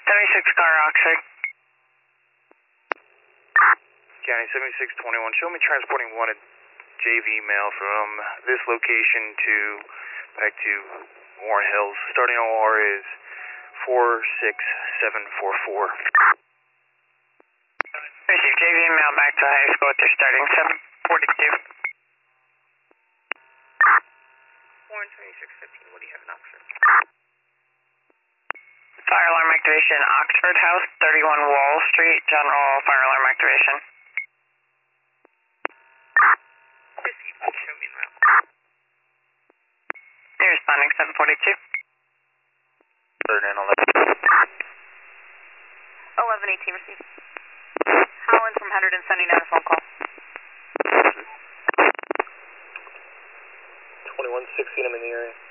76 car, Oxford. County 7621, show me transporting wanted JV mail from this location back to Warren Hills. Starting OR is 46744. Receive JV mail back to the high school. They're starting 742. Warren 2615, what do you have in Oxford? Fire alarm activation, Oxford House, 31 Wall Street, general fire alarm activation. Receive, show me in route. You're responding 742. Third and 1118, receive. Holland from 100 and sending out a phone call. 2116, I'm in the area.